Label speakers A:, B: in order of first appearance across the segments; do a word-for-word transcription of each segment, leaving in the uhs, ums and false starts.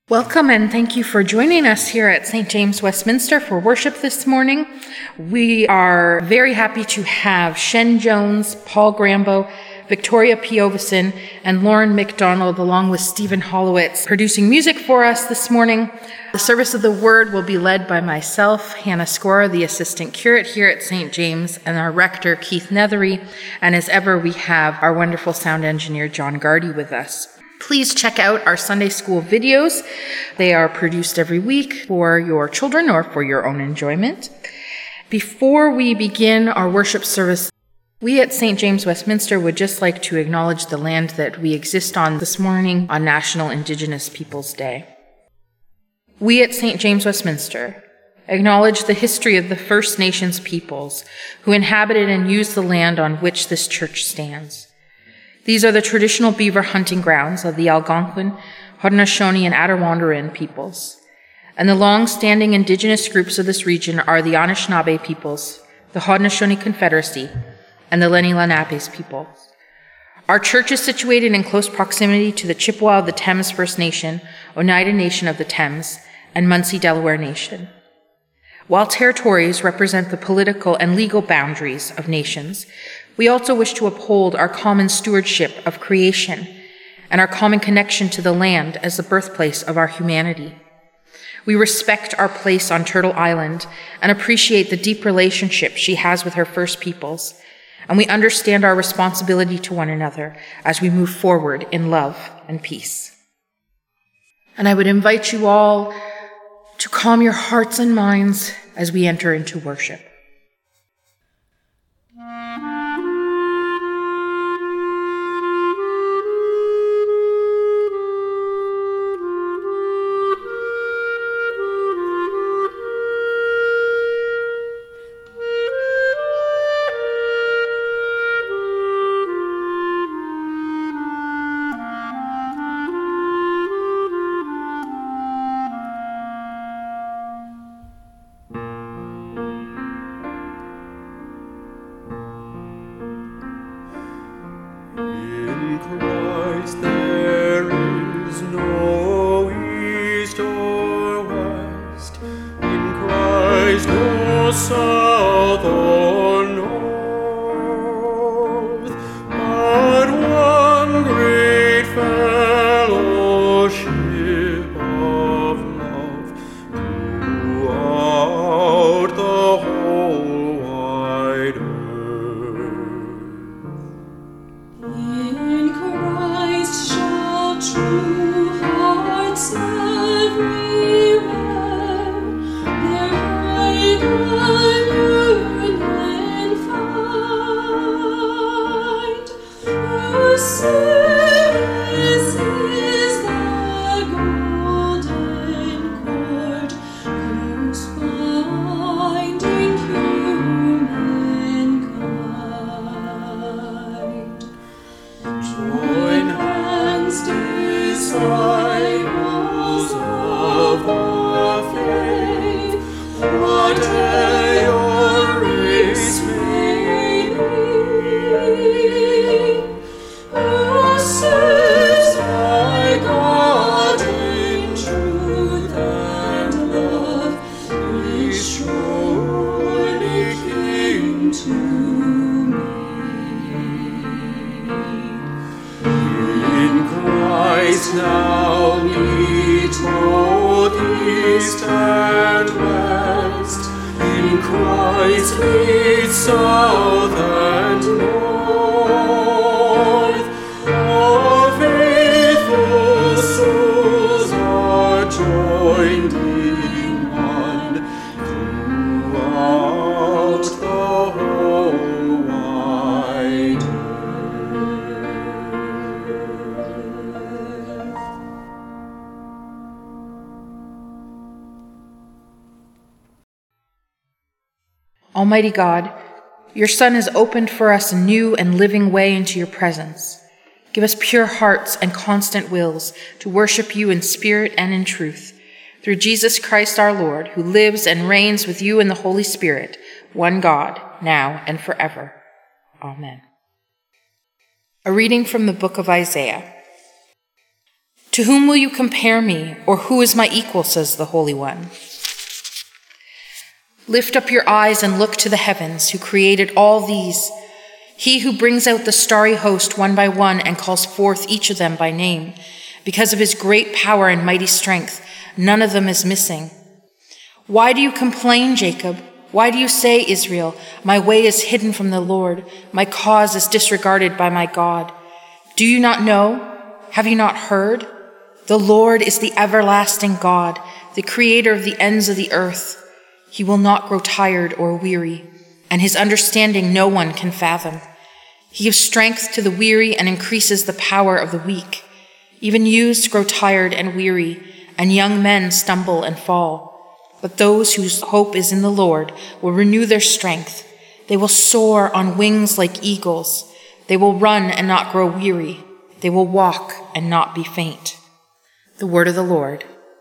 A: Welcome and thank you for joining us here at Saint James Westminster for worship this morning. We are very happy to have Shen Jones, Paul Grambo, Victoria Piovison, and Lauren McDonald, along with Stephen Hollowitz, producing music for us this morning. The service of the word will be led by myself, Hannah Scora, the assistant curate here at Saint James, and our rector, Keith Nethery. And as ever, we have our wonderful sound engineer, John Gardy, with us. Please check out our Sunday school videos. They are produced every week for your children or for your own enjoyment. Before we begin our worship service, we at Saint James Westminster would just like to acknowledge the land that we exist on this morning on National Indigenous Peoples Day. We at Saint James Westminster acknowledge the history of the First Nations peoples who inhabited and used the land on which this church stands. These are the traditional beaver hunting grounds of the Algonquin, Haudenosaunee, and Attawandaron peoples. And the long-standing indigenous groups of this region are the Anishinaabe peoples, the Haudenosaunee Confederacy, and the Lenni Lenapes peoples. Our church is situated in close proximity to the Chippewa of the Thames First Nation, Oneida Nation of the Thames, and Munsee Delaware Nation. While territories represent the political and legal boundaries of nations, we also wish to uphold our common stewardship of creation and our common connection to the land as the birthplace of our humanity. We respect our place on Turtle Island and appreciate the deep relationship she has with her First Peoples, and we understand our responsibility to one another as we move forward in love and peace. And I would invite you all to calm your hearts and minds as we enter into worship. Almighty God, your Son has opened for us a new and living way into your presence. Give us pure hearts and constant wills to worship you in spirit and in truth. Through Jesus Christ our Lord, who lives and reigns with you in the Holy Spirit, one God, now and forever. Amen. A reading from the book of Isaiah. To whom will you compare me, or who is my equal, says the Holy One. Lift up your eyes and look to the heavens, who created all these. He who brings out the starry host one by one and calls forth each of them by name. Because of his great power and mighty strength, none of them is missing. Why do you complain, Jacob? Why do you say, Israel, my way is hidden from the Lord, my cause is disregarded by my God? Do you not know? Have you not heard? The Lord is the everlasting God, the creator of the ends of the earth. He will not grow tired or weary, and his understanding no one can fathom. He gives strength to the weary and increases the power of the weak. Even youths grow tired and weary, and young men stumble and fall. But those whose hope is in the Lord will renew their strength. They will soar on wings like eagles. They will run and not grow weary. They will walk and not be faint. The word of the Lord.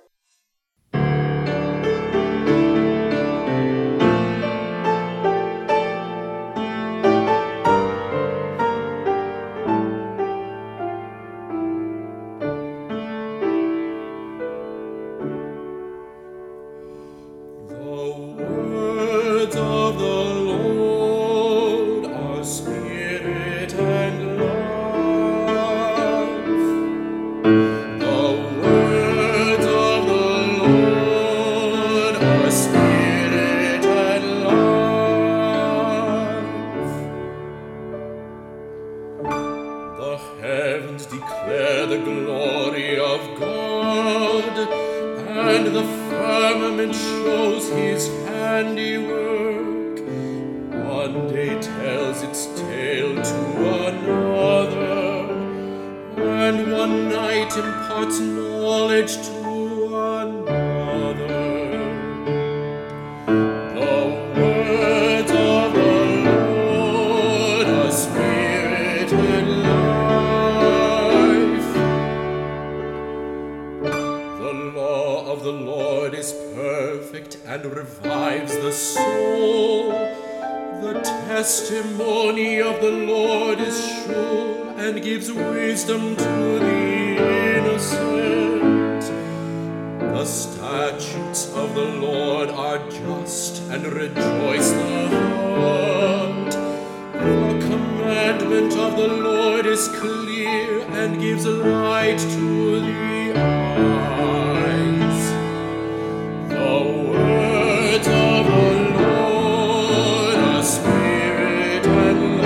B: Testimony of the Lord is sure and gives wisdom to the innocent. The statutes of the Lord are just and rejoice the heart. The commandment of the Lord is clear and gives light to the eyes. The words of the Lord are spirit and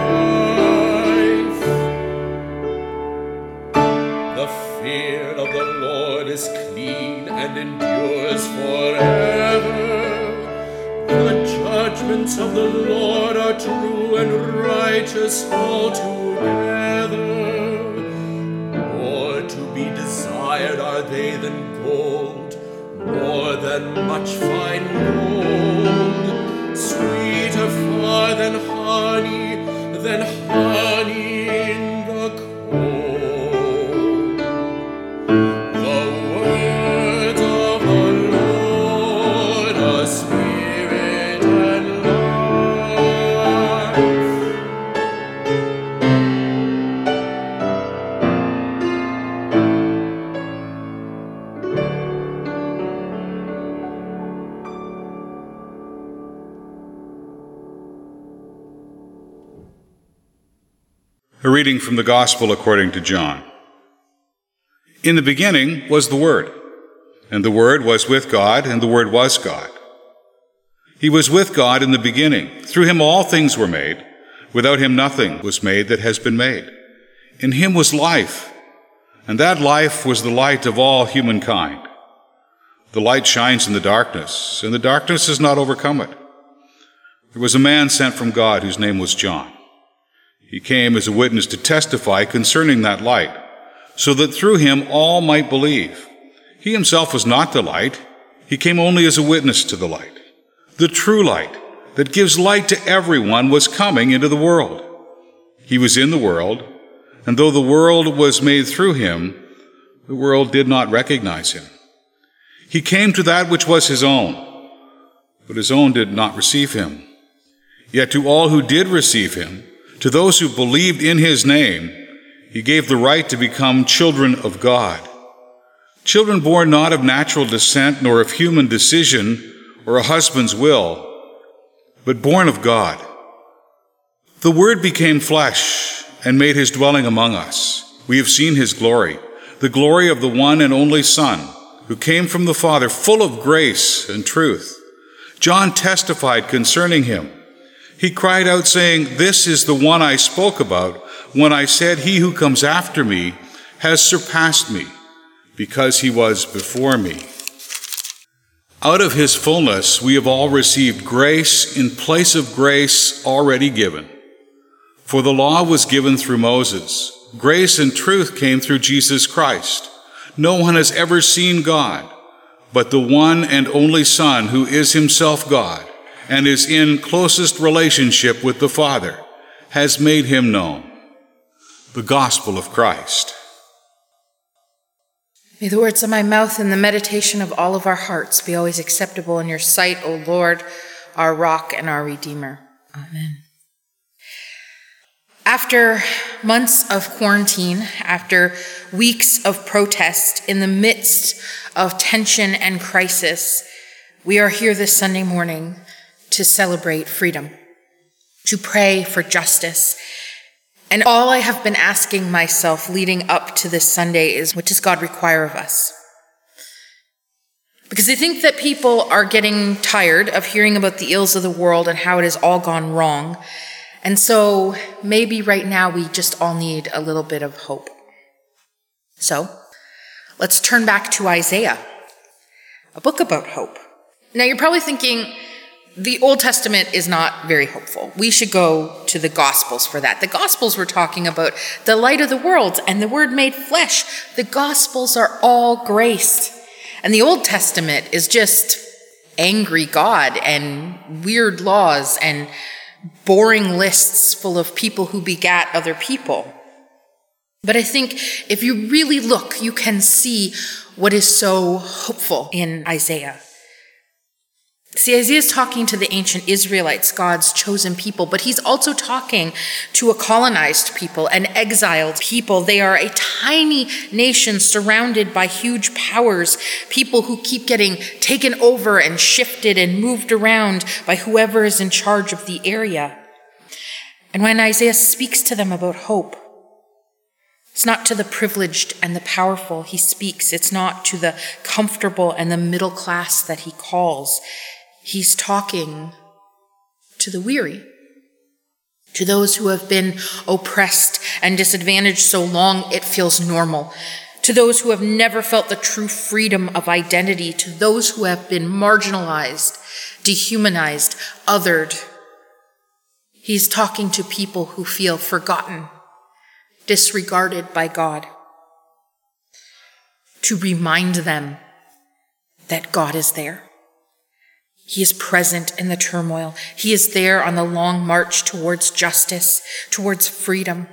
B: life. The fear of the Lord is clean and endures forever. The judgments of the Lord are true and righteous altogether. More to be desired are they than gold, more than much fine gold, sweeter far than honey, than honey in the comb. The words of the Lord are spirit and life.
C: A reading from the Gospel according to John. In the beginning was the Word, and the Word was with God, and the Word was God. He was with God in the beginning. Through him all things were made. Without him nothing was made that has been made. In him was life, and that life was the light of all humankind. The light shines in the darkness, and the darkness has not overcome it. There was a man sent from God whose name was John. He came as a witness to testify concerning that light, so that through him all might believe. He himself was not the light. He came only as a witness to the light. The true light that gives light to everyone was coming into the world. He was in the world, and though the world was made through him, the world did not recognize him. He came to that which was his own, but his own did not receive him. Yet to all who did receive him, to those who believed in his name, he gave the right to become children of God. Children born not of natural descent, nor of human decision, or a husband's will, but born of God. The Word became flesh and made his dwelling among us. We have seen his glory, the glory of the one and only Son, who came from the Father, full of grace and truth. John testified concerning him. He cried out, saying, "This is the one I spoke about when I said, 'He who comes after me has surpassed me, because he was before me.'" Out of his fullness we have all received grace in place of grace already given. For the law was given through Moses. Grace and truth came through Jesus Christ. No one has ever seen God, but the one and only Son, who is himself God and is in closest relationship with the Father, has made him known. The Gospel of Christ.
A: May the words of my mouth and the meditation of all of our hearts be always acceptable in your sight, O Lord, our rock and our Redeemer. Amen. After months of quarantine, after weeks of protest, in the midst of tension and crisis, we are here this Sunday morning to celebrate freedom, to pray for justice. And all I have been asking myself leading up to this Sunday is, what does God require of us? Because I think that people are getting tired of hearing about the ills of the world and how it has all gone wrong. And so maybe right now we just all need a little bit of hope. So let's turn back to Isaiah, a book about hope. Now you're probably thinking, the Old Testament is not very hopeful. We should go to the Gospels for that. The Gospels were talking about the light of the world and the Word made flesh. The Gospels are all grace. And the Old Testament is just angry God and weird laws and boring lists full of people who begat other people. But I think if you really look, you can see what is so hopeful in Isaiah. See, Isaiah's talking to the ancient Israelites, God's chosen people, but he's also talking to a colonized people, an exiled people. They are a tiny nation surrounded by huge powers, people who keep getting taken over and shifted and moved around by whoever is in charge of the area. And when Isaiah speaks to them about hope, it's not to the privileged and the powerful he speaks. It's not to the comfortable and the middle class that he calls. He's talking to the weary, to those who have been oppressed and disadvantaged so long it feels normal, to those who have never felt the true freedom of identity, to those who have been marginalized, dehumanized, othered. He's talking to people who feel forgotten, disregarded by God, to remind them that God is there. He is present in the turmoil. He is there on the long march towards justice, towards freedom.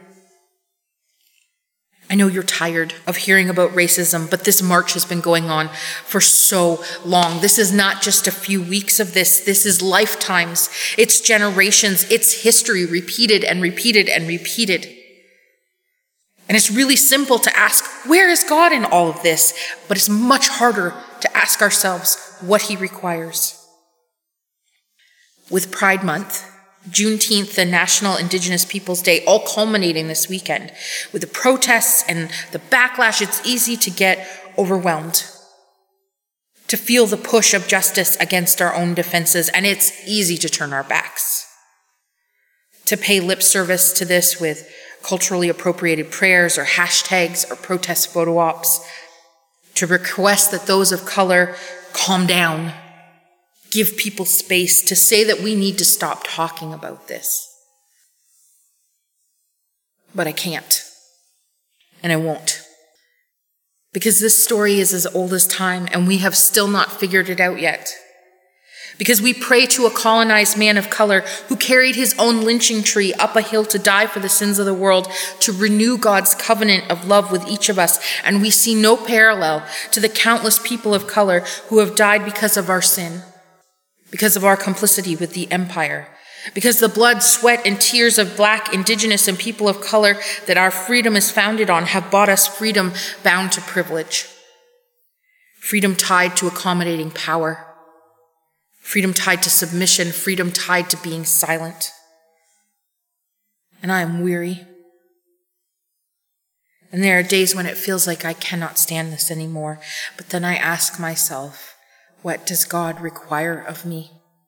A: I know you're tired of hearing about racism, but this march has been going on for so long. This is not just a few weeks of this. This is lifetimes. It's generations. It's history repeated and repeated and repeated. And it's really simple to ask, where is God in all of this? But it's much harder to ask ourselves what he requires. With Pride Month, Juneteenth, the National Indigenous Peoples Day, all culminating this weekend. With the protests and the backlash, it's easy to get overwhelmed, to feel the push of justice against our own defenses, and it's easy to turn our backs, to pay lip service to this with culturally appropriated prayers or hashtags or protest photo ops, to request that those of color calm down, give people space, to say that we need to stop talking about this. But I can't, and I won't. Because this story is as old as time, and we have still not figured it out yet. Because we pray to a colonized man of color who carried his own lynching tree up a hill to die for the sins of the world, to renew God's covenant of love with each of us, and we see no parallel to the countless people of color who have died because of our sin, because of our complicity with the empire, because the blood, sweat, and tears of Black, Indigenous, and people of color that our freedom is founded on have bought us freedom bound to privilege. freedom tied to accommodating power, freedom tied to submission, freedom tied to being silent. And I am weary. And there are days when it feels like I cannot stand this anymore. But then I ask myself, what does God require of me?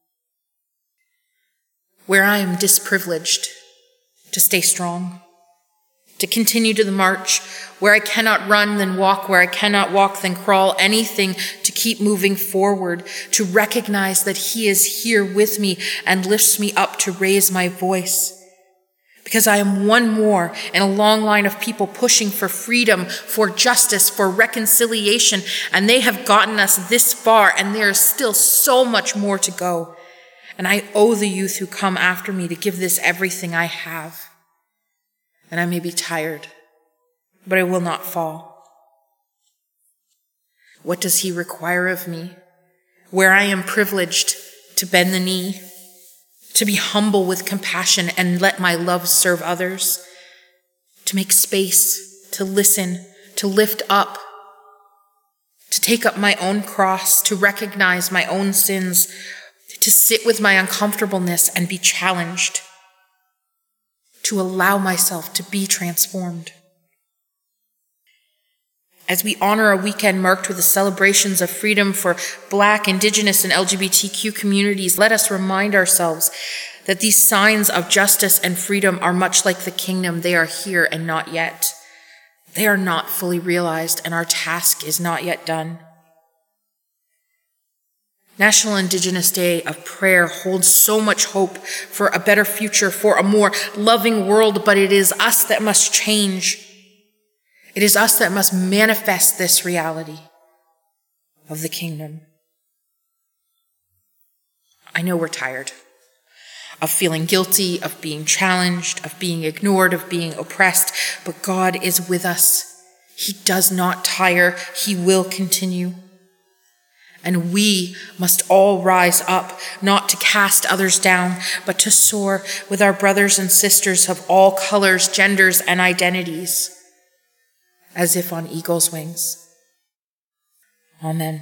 A: Where I am disprivileged, to stay strong, to continue to the march, where I cannot run, then walk, where I cannot walk, then crawl, anything to keep moving forward, to recognize that He is here with me and lifts me up to raise my voice. Because I am one more in a long line of people pushing for freedom, for justice, for reconciliation, and they have gotten us this far, and there is still so much more to go. And I owe the youth who come after me to give this everything I have. And I may be tired, but I will not fall. What does He require of me? Where I am privileged to bend the knee, to be humble with compassion and let my love serve others, to make space, to listen, to lift up, to take up my own cross, to recognize my own sins, to sit with my uncomfortableness and be challenged, to allow myself to be transformed. As we honor a weekend marked with the celebrations of freedom for Black, Indigenous, and L G B T Q communities, let us remind ourselves that these signs of justice and freedom are much like the kingdom. They are here and not yet. They are not fully realized, and our task is not yet done. National Indigenous Day of Prayer holds so much hope for a better future, for a more loving world, but it is us that must change. It is us that must manifest this reality of the kingdom. I know we're tired of feeling guilty, of being challenged, of being ignored, of being oppressed, but God is with us. He does not tire. He will continue. And we must all rise up, not to cast others down, but to soar with our brothers and sisters of all colors, genders, and identities, as if on eagle's wings. Amen.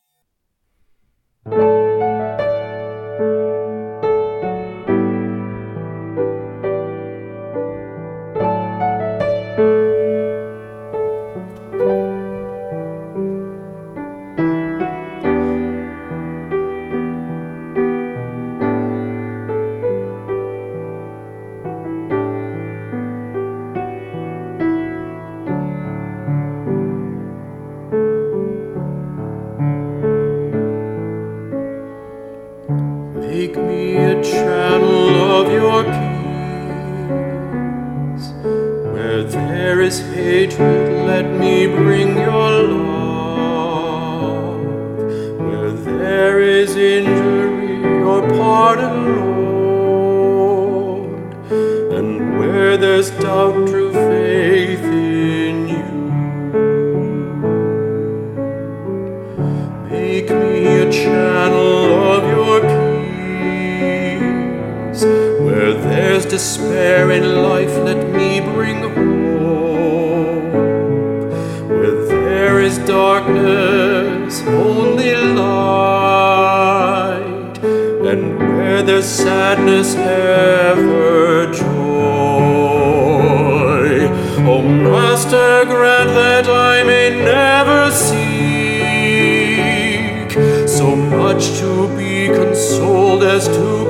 B: Make me a channel of your peace. Where there is hatred, let me bring your love. Where there is injury, your pardon, Lord. And where there's doubt, true faith in you. Make me a channel of your peace. Where there's despair in life, let me bring hope. Where there is darkness, only light. And where there's sadness, ever joy. O Master, grant that I may never seek so much to be consoled as to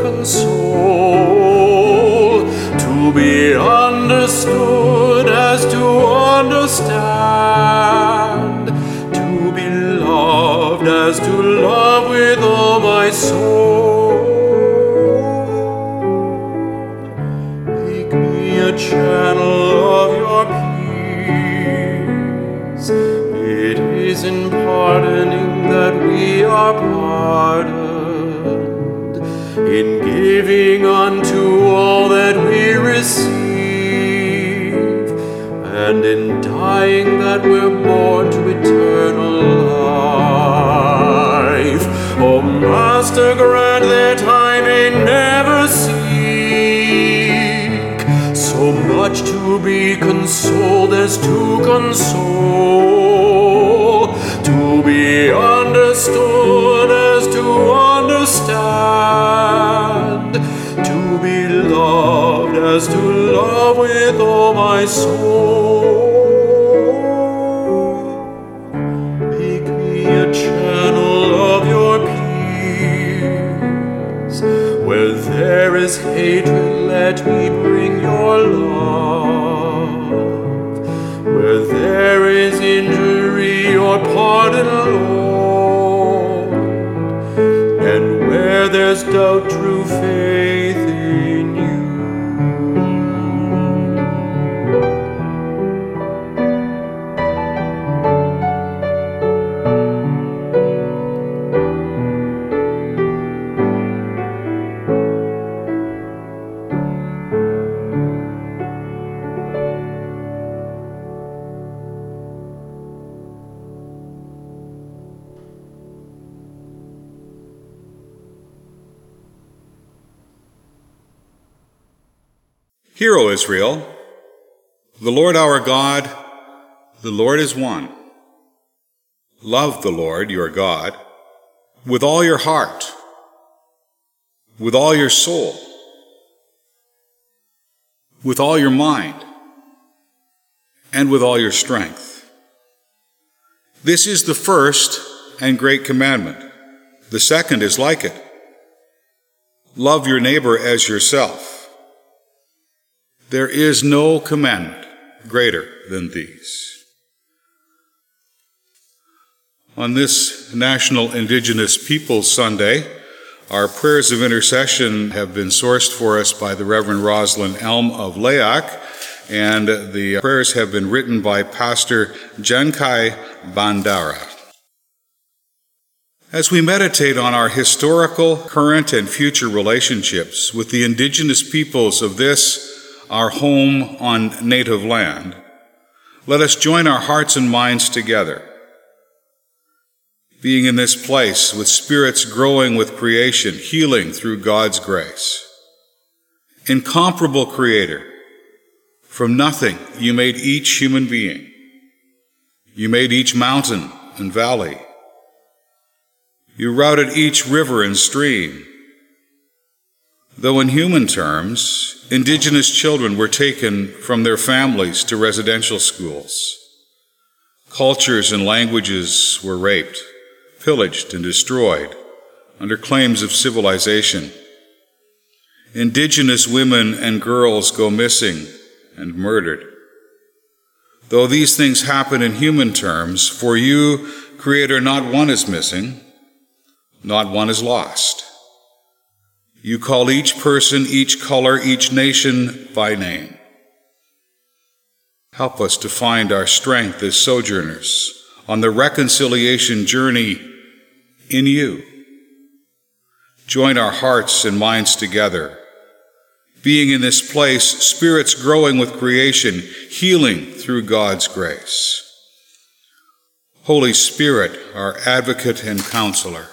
B: console, to be understood as to understand, to be loved as to love with all my soul. Make me a channel of your peace. It is in pardoning that we are pardoned, in giving unto all that we receive, and in dying that we're born to eternal life. O Master, grant that I may never seek so much to be consoled as to console, to to be understood as to understand, to be loved as to love with all my soul. Make me a channel of your peace. Where there is hatred, let me bring your love. Where there is injury, your pardon, Lord. And where there's doubt, true faith in you.
C: Hear, O Israel, the Lord our God, the Lord is one. Love the Lord your God with all your heart, with all your soul, with all your mind, and with all your strength. This is the first and great commandment. The second is like it. Love your neighbor as yourself. There is no commandment greater than these. On this National Indigenous Peoples Sunday, our prayers of intercession have been sourced for us by the Reverend Rosalind Elm of Layak, and the prayers have been written by Pastor Jankai Bandara. As we meditate on our historical, current, and future relationships with the indigenous peoples of this, our home on native land, let us join our hearts and minds together. Being in this place with spirits growing with creation, healing through God's grace. Incomparable Creator, from nothing you made each human being. You made each mountain and valley. You routed each river and stream. Though in human terms, indigenous children were taken from their families to residential schools. Cultures and languages were raped, pillaged, and destroyed under claims of civilization. Indigenous women and girls go missing and murdered. Though these things happen in human terms, for you, Creator, not one is missing, not one is lost. You call each person, each color, each nation by name. Help us to find our strength as sojourners on the reconciliation journey in you. Join our hearts and minds together. Being in this place, spirits growing with creation, healing through God's grace. Holy Spirit, our advocate and counselor,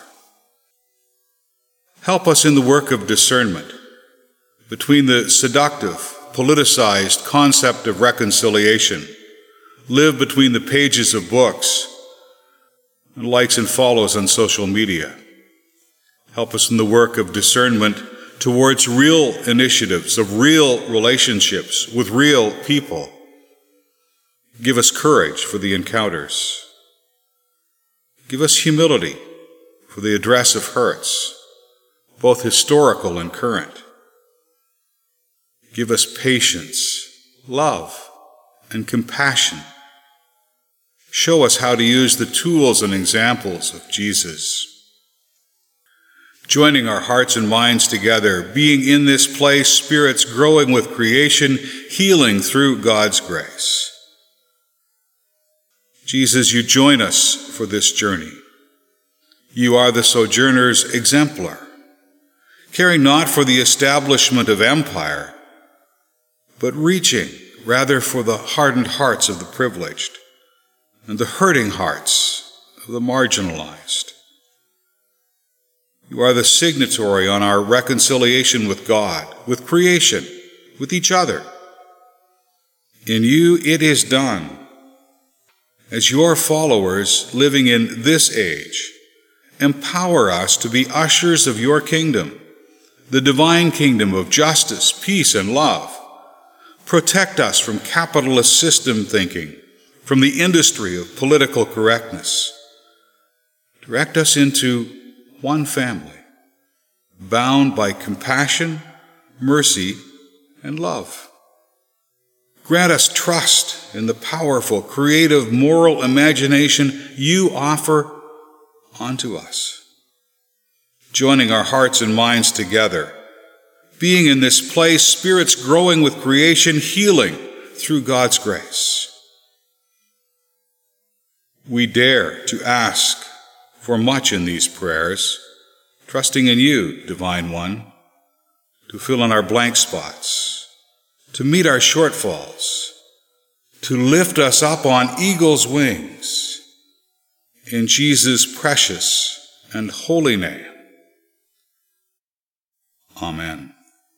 C: help us in the work of discernment between the seductive, politicized concept of reconciliation, live between the pages of books, and likes and follows on social media. Help us in the work of discernment towards real initiatives of real relationships with real people. Give us courage for the encounters. Give us humility for the address of hurts, both historical and current. Give us patience, love, and compassion. Show us how to use the tools and examples of Jesus. Joining our hearts and minds together, being in this place, spirits growing with creation, healing through God's grace. Jesus, you join us for this journey. You are the sojourner's exemplar, caring not for the establishment of empire, but reaching rather for the hardened hearts of the privileged and the hurting hearts of the marginalized. You are the signatory on our reconciliation with God, with creation, with each other. In you it is done. as your followers living in this age, empower us to be ushers of your kingdom, the divine kingdom of justice, peace, and love. Protect us from capitalist system thinking, from the industry of political correctness. Direct us into one family, bound by compassion, mercy, and love. Grant us trust in the powerful, creative, moral imagination you offer onto us. Joining our hearts and minds together, being in this place, spirits growing with creation, healing through God's grace. We dare to ask for much in these prayers, trusting in you, Divine One, to fill in our blank spots, to meet our shortfalls, to lift us up on eagle's wings. In Jesus' precious and holy name. Amen.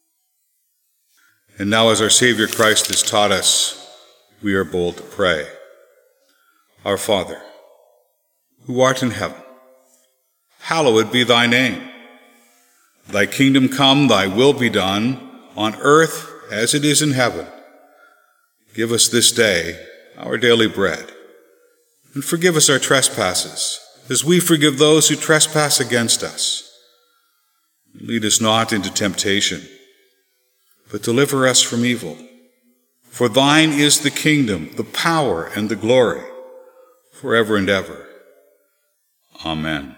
C: And now, as our Savior Christ has taught us, we are bold to pray. Our Father, who art in heaven, hallowed be thy name. Thy kingdom come, thy will be done, on earth as it is in heaven. Give us this day our daily bread, and forgive us our trespasses, as we forgive those who trespass against us. Lead us not into temptation, but deliver us from evil. For thine is the kingdom, the power, and the glory, forever and ever. Amen.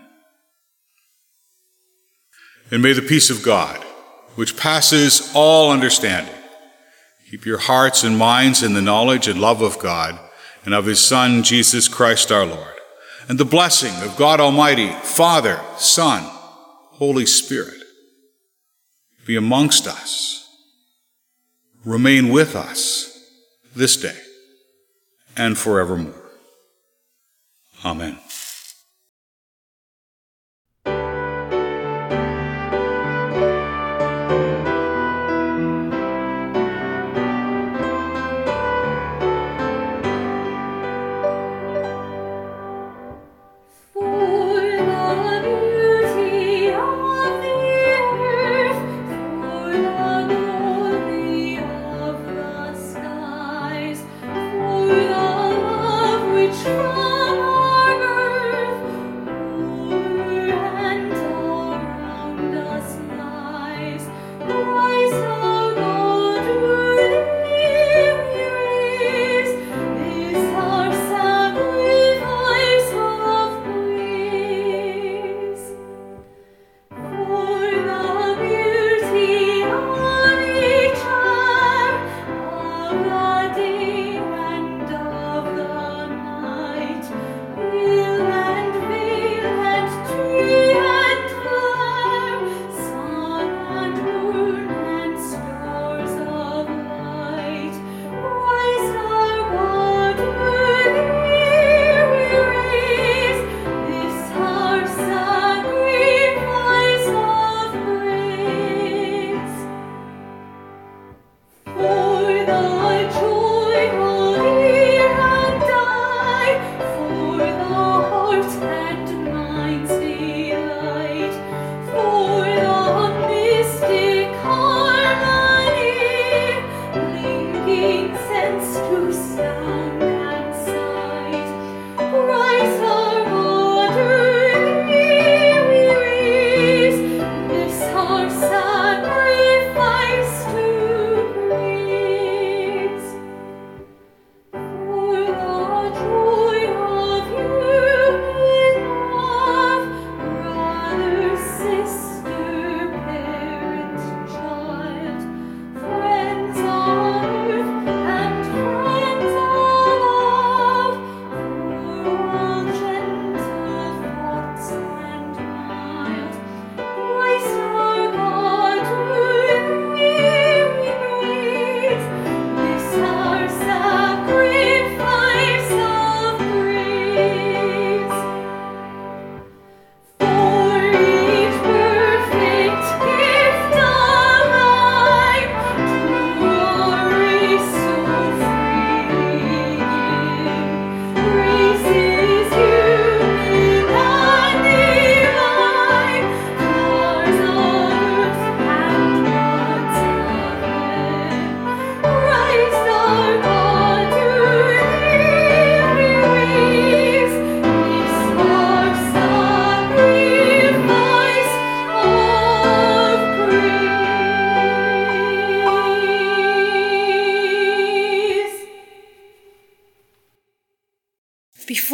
C: And may the peace of God, which passes all understanding, keep your hearts and minds in the knowledge and love of God and of his Son, Jesus Christ our Lord. And the blessing of God Almighty, Father, Son, Holy Spirit, be amongst us, remain with us this day and forevermore. Amen.
D: From our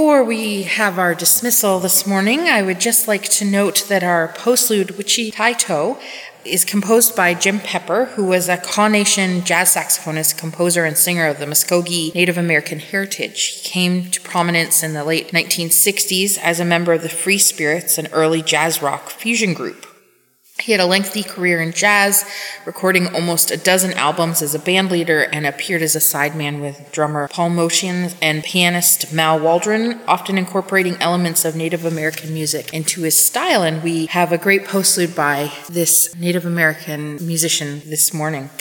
A: Before we have our dismissal this morning, I would just like to note that our postlude, Wichi Taito, is composed by Jim Pepper, who was a Kaw Nation jazz saxophonist, composer, and singer of the Muskogee Native American heritage. He came to prominence in the late nineteen sixties as a member of the Free Spirits, an early jazz rock fusion group. He had a lengthy career in jazz, recording almost a dozen albums as a band leader, and appeared as a sideman with drummer Paul Motian and pianist Mal Waldron, often incorporating elements of Native American music into his style. And we have a great postlude by this Native American musician this morning.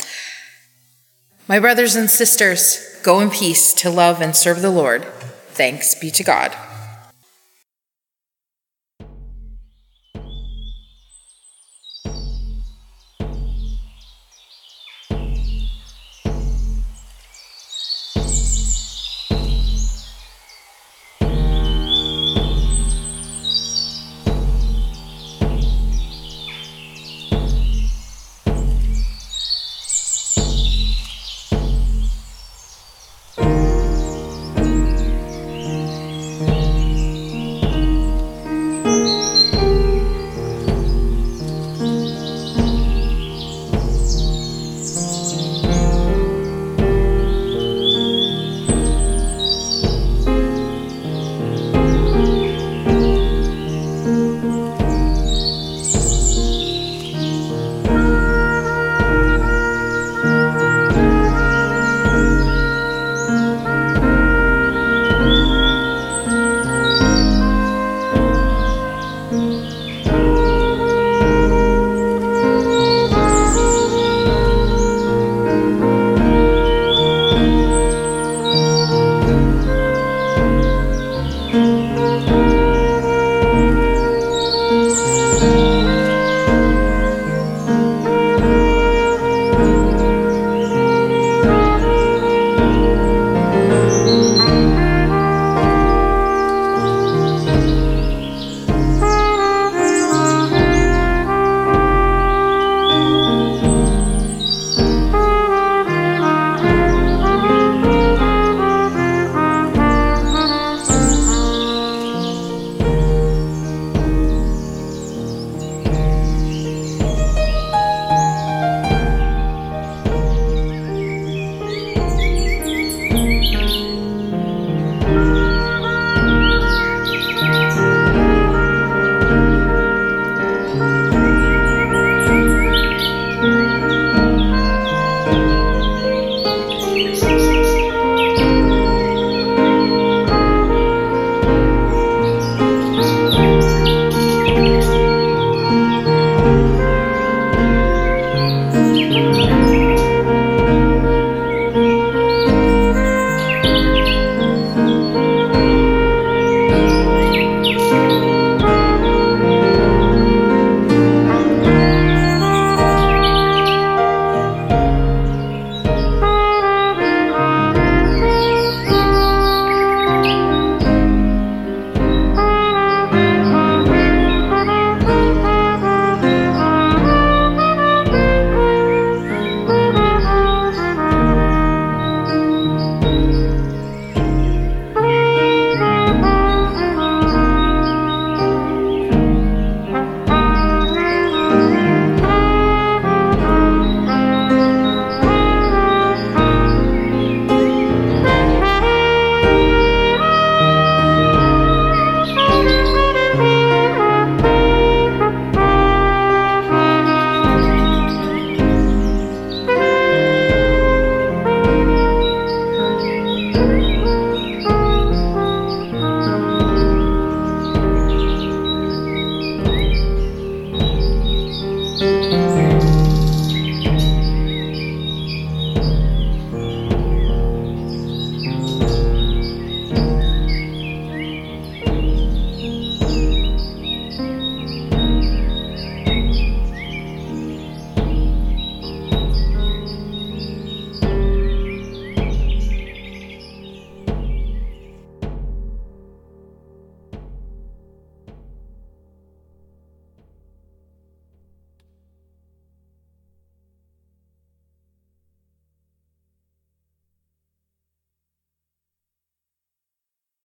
A: My brothers and sisters, go in peace to love and serve the Lord. Thanks be to God.